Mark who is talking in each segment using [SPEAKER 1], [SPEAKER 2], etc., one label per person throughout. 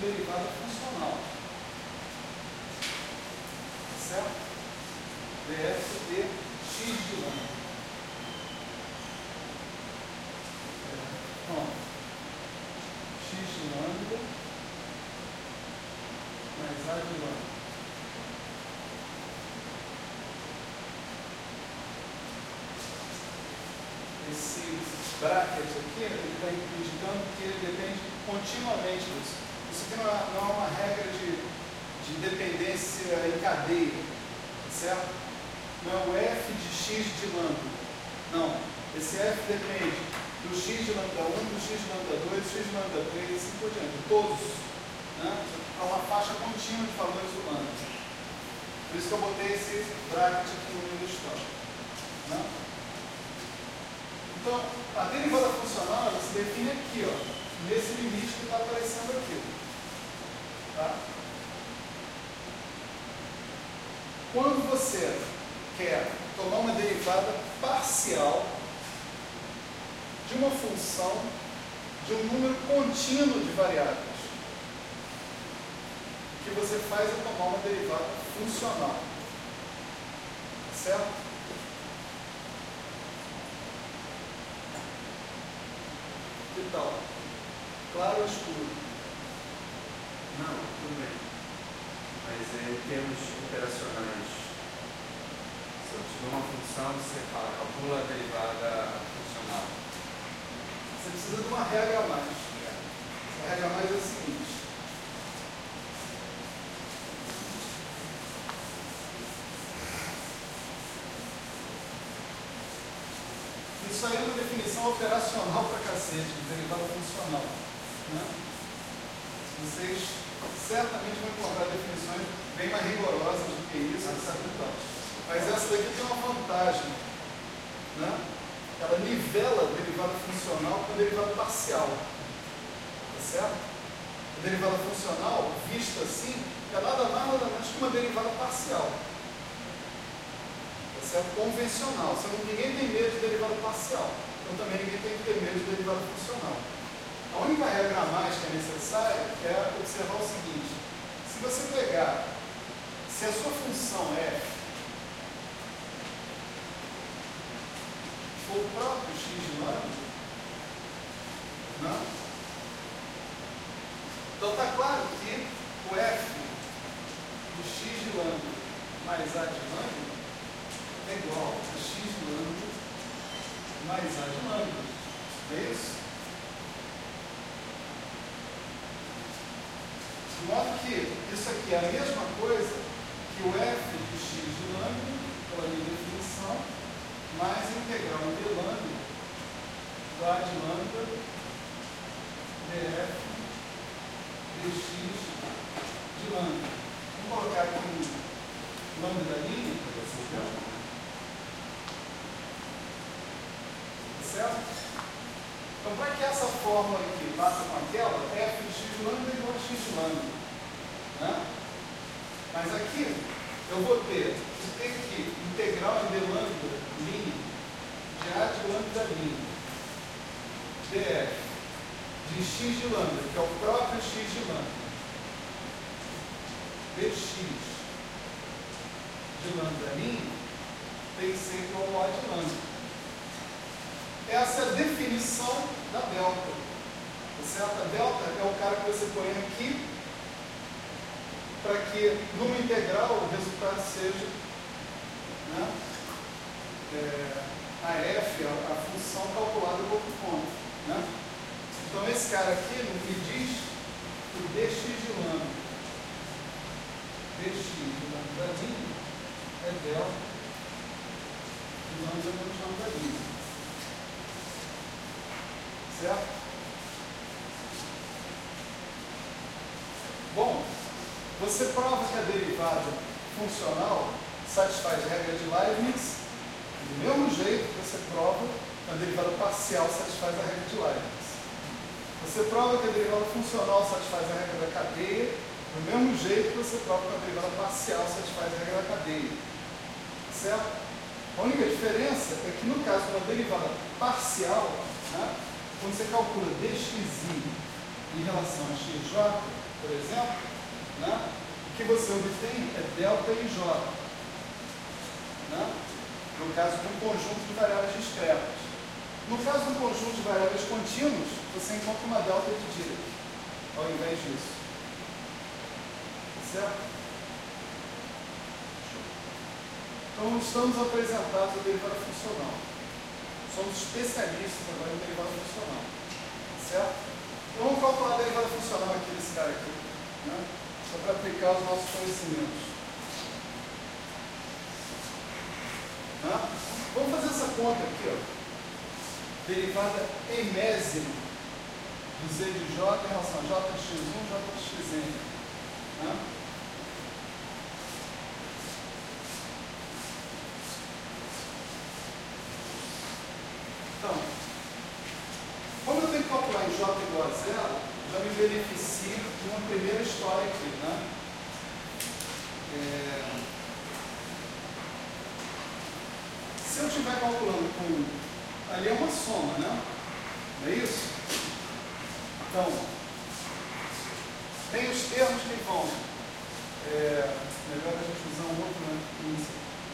[SPEAKER 1] derivada funcional. Certo? df de x de lambda. Bom, x de lambda mais a de lambda. Esse bracket aqui, ele está indicando que ele depende continuamente disso. Isso aqui não é uma regra de dependência em cadeia, certo? Não é o f de x de lambda. Não. Esse f depende do x de lambda 1, do x de lambda 2, do x de lambda 3 e assim por diante. Todos. Né? Há uma faixa contínua de valores do lambda. Por isso que eu botei esse bracket aqui no meio da história. Né? Então, a derivada funcional ela se define aqui, ó, nesse limite que está aparecendo aqui. Tá? Quando você quer tomar uma derivada parcial de uma função de um número contínuo de variáveis, o que você faz é tomar uma derivada funcional. Certo? Que tal? Claro ou escuro?
[SPEAKER 2] Não, tudo bem. Mas em termos operacionais, se eu tiver uma função, você fala, calcula a derivada funcional.
[SPEAKER 1] Você precisa de uma regra a mais. A regra a mais é a seguinte. Isso aí é uma definição operacional para cacete, de derivada funcional. Né? Vocês certamente vão encontrar definições bem mais rigorosas do que isso, etc. Mas essa daqui tem uma vantagem. Né? Ela nivela a derivada funcional com a derivada parcial. Tá certo? A derivada funcional, vista assim, é nada mais nada menos que uma derivada parcial. Certo? Convencional. Ninguém tem medo de derivada parcial. Então também ninguém tem que ter medo de derivada funcional. A única regra a mais que é necessária é observar o seguinte. Se você pegar, se a sua função f for o próprio x de lambda, não? Então está claro que o f de x de lambda mais a de lambda é igual a x de lambda mais a de lambda. É isso? De modo que isso aqui é a mesma coisa que o f de x de lambda, pela minha definição, mais a integral de lambda do a de lambda df dx de lambda. Vamos colocar aqui um lambda da linha, para vocês verem. Certo? Então, para que essa fórmula aqui bata com aquela, f de x de lambda é igual a x de lambda. Né? Mas aqui, eu vou ter que integral de lambda linha de a de lambda linha df de x de lambda, que é o próprio x de lambda, dx de lambda linha, tem que ser igual a de lambda. Essa é a definição da delta. Certo? A delta é o cara que você põe aqui para que, numa integral, o resultado seja, né, a f, a função calculada por outro ponto. Né? Então, esse cara aqui me diz que o dx de lambda, da linha, é delta de lambda da linha. Certo? Bom, você prova que a derivada funcional satisfaz a regra de Leibniz, do mesmo jeito que você prova que a derivada parcial satisfaz a regra de Leibniz. Você prova que a derivada funcional satisfaz a regra da cadeia, do mesmo jeito que você prova que a derivada parcial satisfaz a regra da cadeia. Certo? A única diferença é que no caso de uma derivada parcial, né, quando você calcula dxi em relação a xj, por exemplo, né? O que você obtém é delta e J, né? No caso de um conjunto de variáveis discretas. No caso de um conjunto de variáveis contínuos, você encontra uma delta de Dirac, ao invés disso. Certo? Então, estamos apresentados a derivada funcional. Somos especialistas agora em derivada funcional. Certo? Então, vamos calcular a derivada funcional aqui desse cara aqui, né? Só para aplicar os nossos conhecimentos. Né? Vamos fazer essa conta aqui, ó. Derivada enésima do z de j em relação a j de x1, j de xn. Né? Então, como eu tenho que calcular em j igual a zero, já me beneficio de uma primeira história aqui, né? Se eu estiver calculando com... Ali é uma soma, né? Não é isso? Então, tem os termos que vão... melhor a gente usar um outro, né?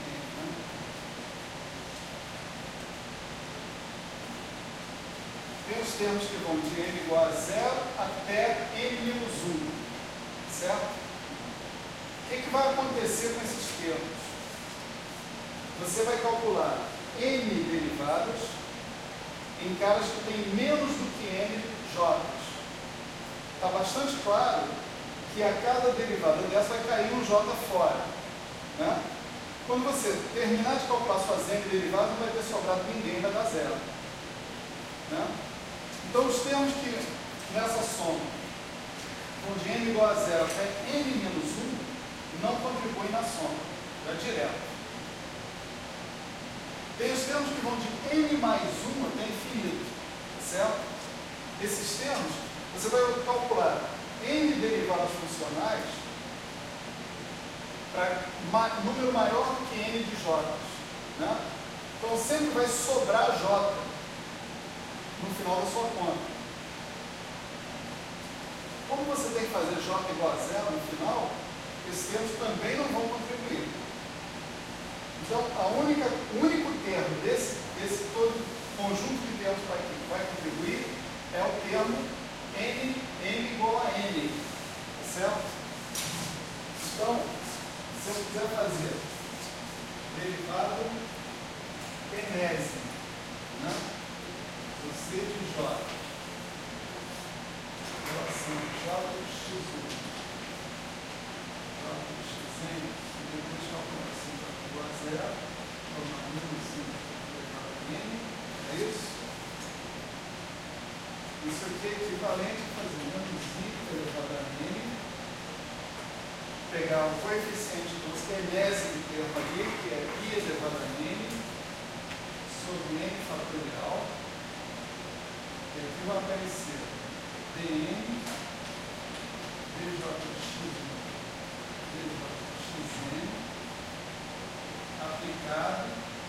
[SPEAKER 1] Tem os termos que vão de n igual a 0 até n-1, certo? O que vai acontecer com esses termos? Você vai calcular n derivadas em caras que têm menos do que n j. Está bastante claro que a cada derivada dessa vai cair um j fora, né? Quando você terminar de calcular suas n derivadas, não vai ter sobrado ninguém, vai dar zero, né? Então, os termos que nessa soma vão de n igual a 0 até n-1 não contribuem na soma, dá direto. Tem os termos que vão de n mais 1 até infinito, certo? Esses termos, você vai calcular n derivadas funcionais para número maior do que n de j, né? Então, sempre vai sobrar j no final da sua conta. Como você tem que fazer j igual a 0 no final, esses termos também não vão contribuir. Então, o único termo desse todo conjunto de termos que vai contribuir é o termo n igual a n, certo? Então, se eu quiser fazer derivada enésima, né? O c de j em relação a j de x1, j de xn, e depois calcular assim, j igual a 0, formar -5 elevado a n, é isso? Isso aqui é equivalente a fazer -5 elevado a n, pegar o coeficiente do enésimo termo ali, que é i elevado a n, sobre n fatorial. E aqui vai aparecer dn dj de x1 dj de xn aplicado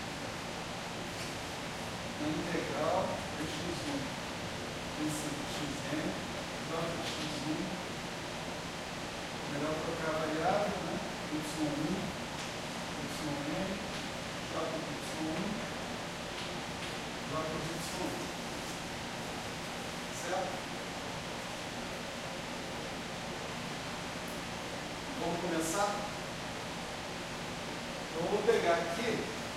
[SPEAKER 1] na integral de x1 vencido xn j de x1. Melhor trocar a variável, né? y1 yn j de y1 j de y1. Certo? Vamos começar? Então, eu vou pegar aqui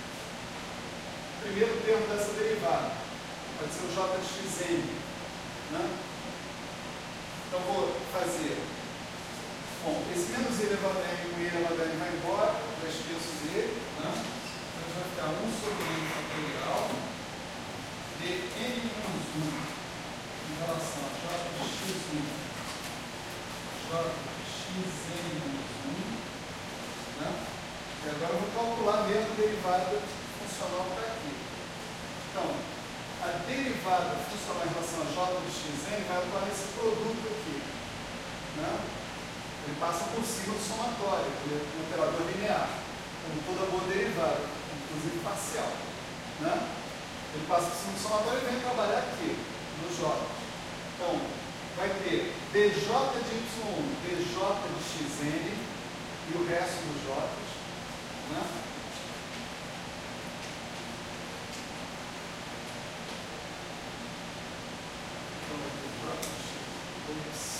[SPEAKER 1] o primeiro termo dessa derivada. Pode ser o j de xn, né? Então, vou fazer... Bom, esse menos i elevado a n com i elevado a n vai embora, já esqueço dele, né? Então, vai ficar 1 sobre n fatorial de n-1 em relação a j de x1, j de xn-1, né? E agora eu vou calcular mesmo a derivada funcional para aqui. Então, a derivada funcional em relação a j de xn vai atuar nesse produto aqui, né? Ele passa por cima do somatório, ele é um operador linear, como toda boa derivada, inclusive parcial, né? Ele passa por cima do somatório e vem trabalhar aqui, no j. Então, vai ter dj de y1, dj de xn e o resto dos j's, né? Então vai ter j de x,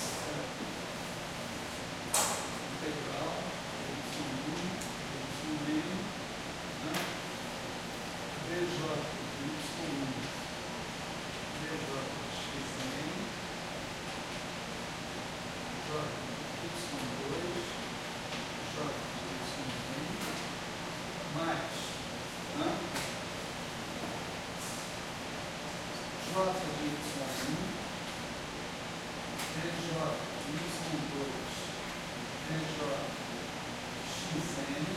[SPEAKER 1] integral y1, yn, né? dj de y1, dj de xn, j de y2, j de yn, mais, né? j de y1, dj de y2, dj xn,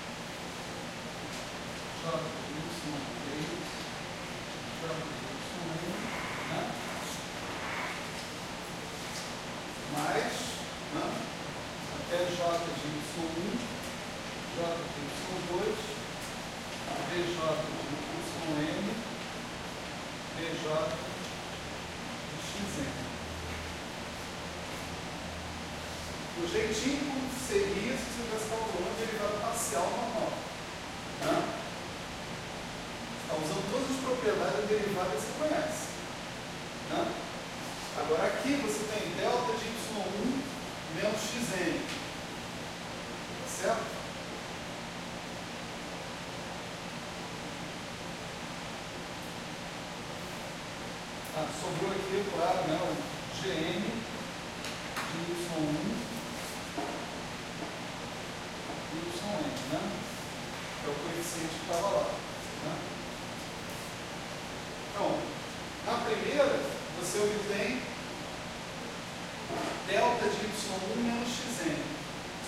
[SPEAKER 1] j de y3, j de yn, né? Mais, né? Até j de y1, j de y2, dj de yn, dj de xn. O jeitinho seria se você estivesse calculando a derivada parcial normal, né? Está usando todas as propriedades da derivada que você conhece, né? Agora aqui você tem delta de y1 menos xn, tá certo? Sobrou aqui, claro, né, o gn de y1 e yn, né? Que é o coeficiente que estava lá, né? Então, na primeira, você obtém delta de y1 menos xn.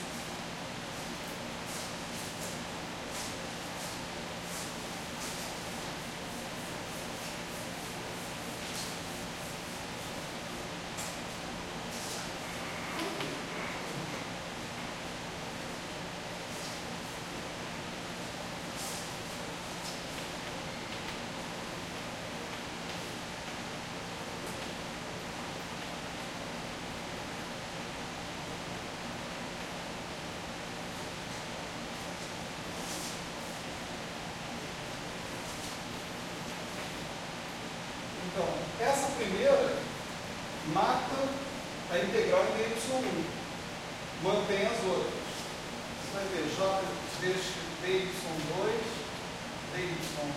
[SPEAKER 1] Então, essa primeira mata a integral em dy1, mantém as outras. Você vai ter j dy2, dyn, j de y2,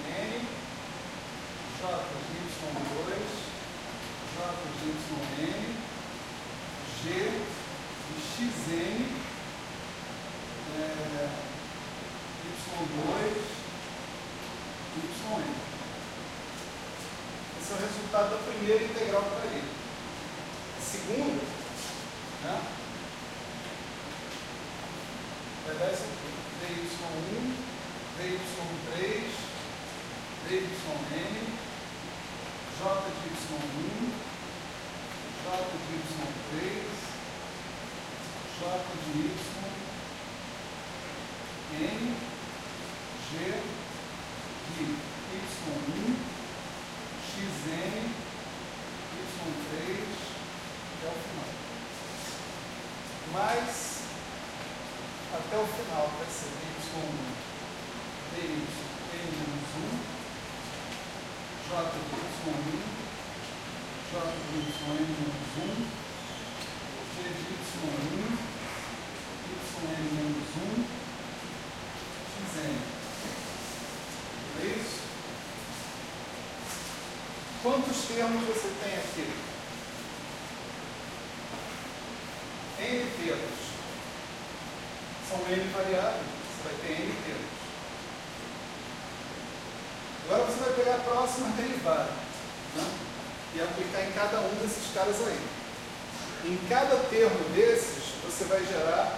[SPEAKER 1] j de yn, g de xn, y2, yn. Esse é o resultado da primeira integral que está ali. A segunda, né, vai dar isso aqui. dy1, dy3, dyn, j de y1, j de y3, j de y, n, g de y1, xn, y3, até o final. Mas, até o final vai ser dy1, dy, n-1, j de y1, j de yn-1, g de y1, yn-1, xn. É isso? Quantos termos você tem aqui? N termos. São N variáveis. Você vai ter N termos. Agora você vai pegar a próxima derivada, né, e aplicar em cada um desses caras aí. Em cada termo desses, você vai gerar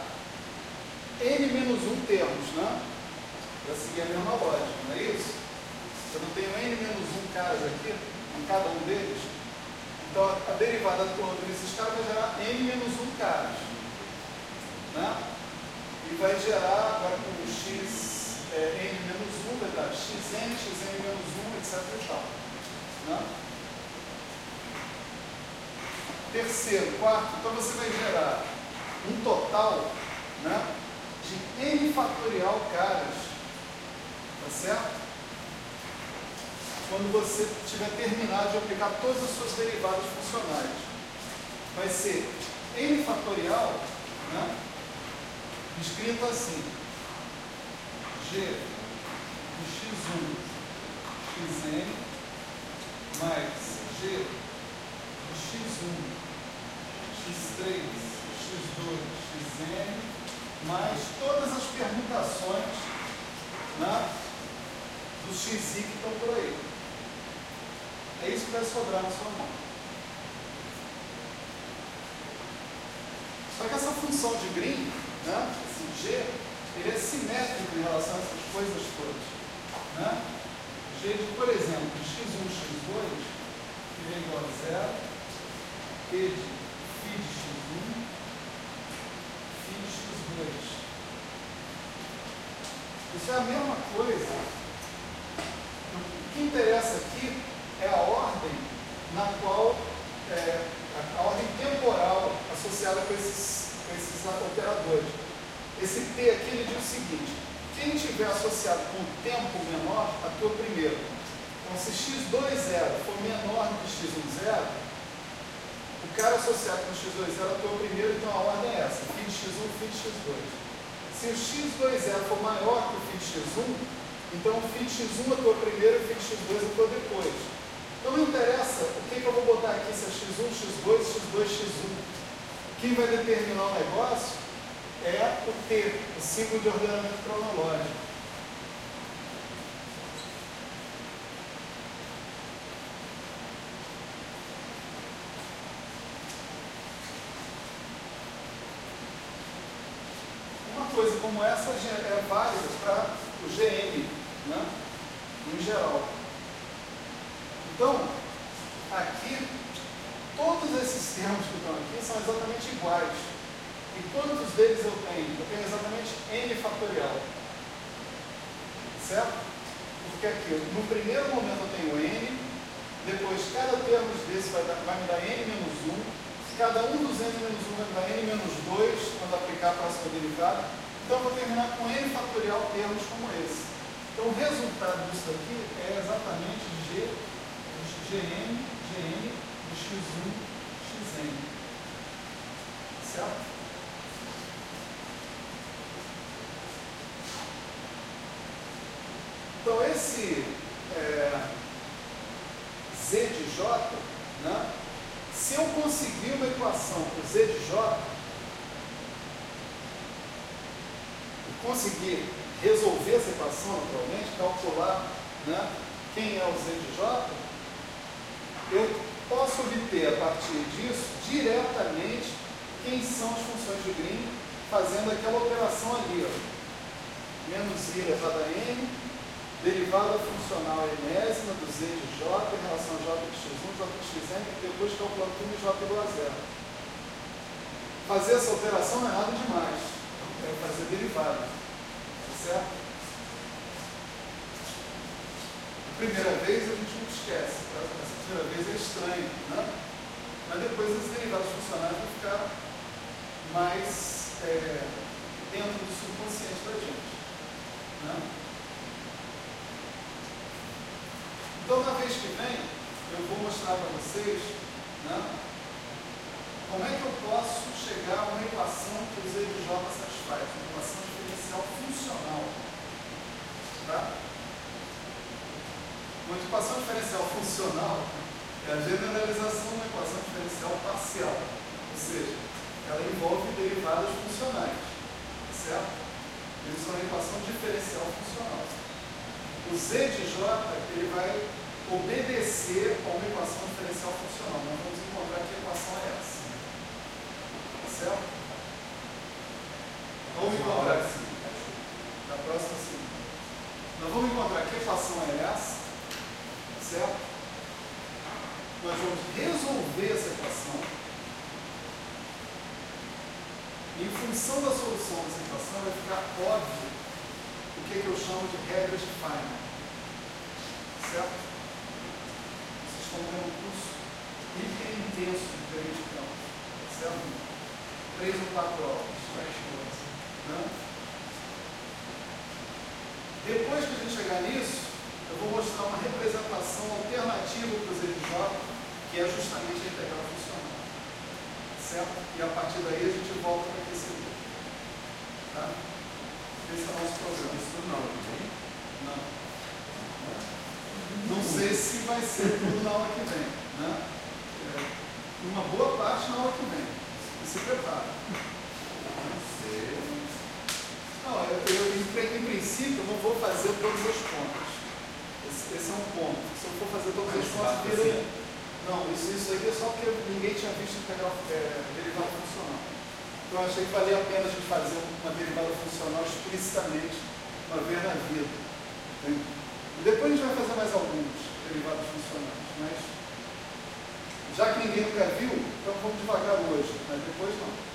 [SPEAKER 1] N-1 termos, né? Para seguir a mesma lógica, não é isso? Eu não tenho N-1 caras aqui, em cada um deles. Então, a derivada toda desses caras vai gerar N-1 caras, né? E vai gerar, agora com o x N-1, vai dar xn, xn-1, etc. e tal, né? terceiro, quarto. Então você vai gerar um total, né, de n fatorial caras, tá certo? Quando você tiver terminado de aplicar todas as suas derivadas funcionais. Vai ser n fatorial, né, escrito assim: g de x1 xn mais g de x1 x3 x2 xn mais todas as permutações, né, do xi que estão por aí. É isso que vai sobrar na sua mão. Só que essa função de Green, né, esse g, ele é simétrico em relação a essas coisas todas, né? G de, por exemplo, de x1, x2, que vem igual a zero, e de φ de x1, φ de x2. Isso é a mesma coisa. O que interessa aqui é a ordem na qual, a ordem temporal associada com esses operadores. Esse t aqui, ele diz o seguinte: quem tiver associado com o tempo menor, atua primeiro. Então, se x2,0 for menor do que x1,0, o cara associado com x2,0 atua primeiro, então a ordem é essa: φ de x1, φ de x2. Se o x2,0 for maior que o φ de x1, então o φ de x1 atua primeiro e o φ de x2 atua depois. Então não interessa o que eu vou botar aqui, se é x1, x2, x2, x1. Quem vai determinar o negócio é o T, o símbolo de ordenamento cronológico. Uma coisa como essa é válida para o GM, né, em geral. Então, aqui, todos esses termos que estão aqui são exatamente iguais. E quantos deles eu tenho? Eu tenho exatamente n fatorial. Certo? Porque aqui, no primeiro momento eu tenho n, depois cada termo desse vai me dar n menos 1, cada um dos n menos 1 vai me dar n menos 2 quando aplicar a próxima derivada. Então eu vou terminar com n fatorial termos como esse. Então o resultado disso aqui é exatamente gn de x1 xn. Certo? Então, esse z de j, né, se eu conseguir uma equação para z de j, e conseguir resolver essa equação, naturalmente, calcular, né, quem é o z de j, eu posso obter, a partir disso, diretamente quem são as funções de Green, fazendo aquela operação ali, ó, menos i elevado a n, derivada funcional enésima do z de j em relação a j de x1, j de xn, e depois calculando tudo j igual a zero. Fazer essa operação não é nada demais. É fazer derivada. Certo? A primeira vez a gente não esquece. Tá? Essa primeira vez é estranho. Né? Mas depois as derivadas funcionais vão ficar mais dentro do subconsciente da gente. Né? Então, na vez que vem, eu vou mostrar para vocês, né, como é que eu posso chegar a uma equação que o z de j satisfaz, uma equação diferencial funcional. Tá? Uma equação diferencial funcional é a generalização de uma equação diferencial parcial, ou seja, ela envolve derivadas funcionais, certo? Isso é uma equação diferencial funcional. O z de j, ele vai obedecer a uma equação diferencial funcional. Nós vamos encontrar que equação é essa. Certo? Vamos encontrar aqui. Na próxima semana. Nós vamos encontrar que equação é essa. Certo? Nós vamos resolver essa equação. E em função da solução dessa equação, vai ficar óbvio o que eu chamo de regras de Feynman. Certo? Vocês estão vendo o curso hiperintenso de três campos, certo? 3 ou 4 aulas. Né? Depois que a gente chegar nisso, eu vou mostrar uma representação alternativa para o ZJ, que é justamente a integral funcional. Certo? E a partir daí a gente volta para aquecimento. Tá? Esse é o nosso programa.
[SPEAKER 2] Isso não, hein?
[SPEAKER 1] Não. Não sei se vai ser tudo na aula que vem. Né? Uma boa parte na aula que vem. E se prepara.
[SPEAKER 2] Não sei.
[SPEAKER 1] Não, em princípio, eu não vou fazer todas as contas. Esse é um ponto. Se eu for fazer todas as contas, vira... Não, isso aqui é só porque ninguém tinha visto integral derivada funcional. Então, eu achei que valia a pena a gente fazer uma derivada funcional explicitamente uma vez na vida. Entende? E depois a gente vai fazer mais alguns derivados funcionais. Mas, já que ninguém nunca viu, então vamos devagar hoje. Mas depois não.